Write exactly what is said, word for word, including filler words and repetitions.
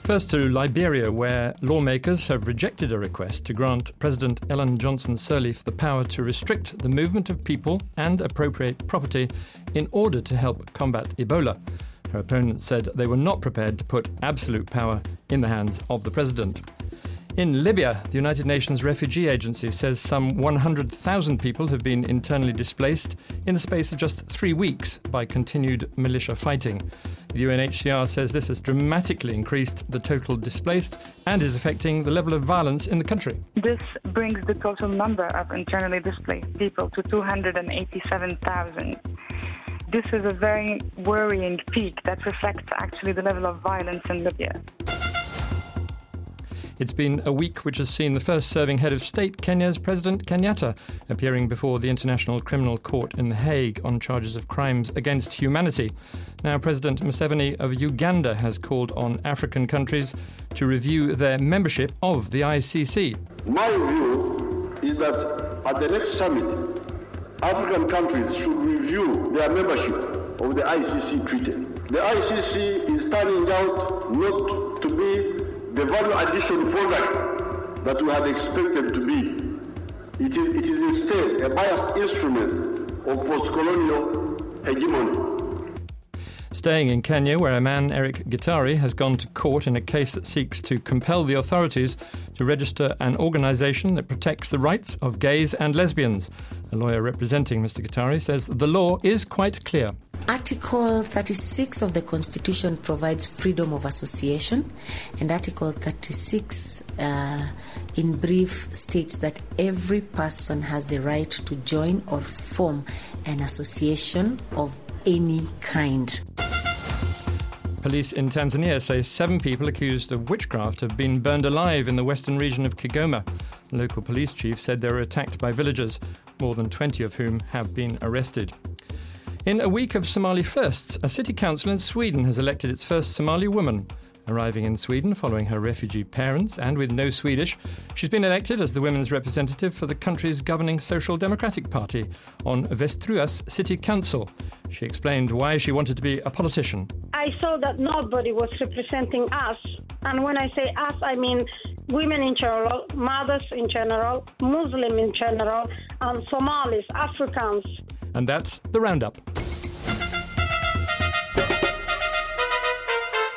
First to Liberia, where lawmakers have rejected a request to grant President Ellen Johnson Sirleaf the power to restrict the movement of people and appropriate property in order to help combat Ebola. Her opponents said they were not prepared to put absolute power in the hands of the president. In Libya, the United Nations Refugee Agency says some one hundred thousand people have been internally displaced in the space of just three weeks by continued militia fighting. The U N H C R says this has dramatically increased the total displaced and is affecting the level of violence in the country. This brings the total number of internally displaced people to two hundred eighty-seven thousand. This is a very worrying peak that reflects actually the level of violence in Libya. It's been a week which has seen the first serving head of state, Kenya's President Kenyatta, appearing before the International Criminal Court in The Hague on charges of crimes against humanity. Now, President Museveni of Uganda has called on African countries to review their membership of the I C C. My view is that at the next summit, African countries should review their membership of the I C C treaty. The I C C is turning out not to be the value addition product that we had expected to be. It is, it is instead a biased instrument of post-colonial hegemony. Staying in Kenya, where a man, Eric Gitari, has gone to court in a case that seeks to compel the authorities to register an organisation that protects the rights of gays and lesbians. A lawyer representing Mister Gitari says the law is quite clear. Article thirty-six of the Constitution provides freedom of association, and Article thirty-six, uh, in brief, states that every person has the right to join or form an association of any kind. Police in Tanzania say seven people accused of witchcraft have been burned alive in the western region of Kigoma. The local police chief said they were attacked by villagers, more than twenty of whom have been arrested. In a week of Somali firsts, a city council in Sweden has elected its first Somali woman. Arriving in Sweden following her refugee parents and with no Swedish, she's been elected as the women's representative for the country's governing Social Democratic Party on Västerås City Council. She explained why she wanted to be a politician. I saw that nobody was representing us. And when I say us, I mean women in general, mothers in general, Muslim in general, and Somalis, Africans. And that's the roundup.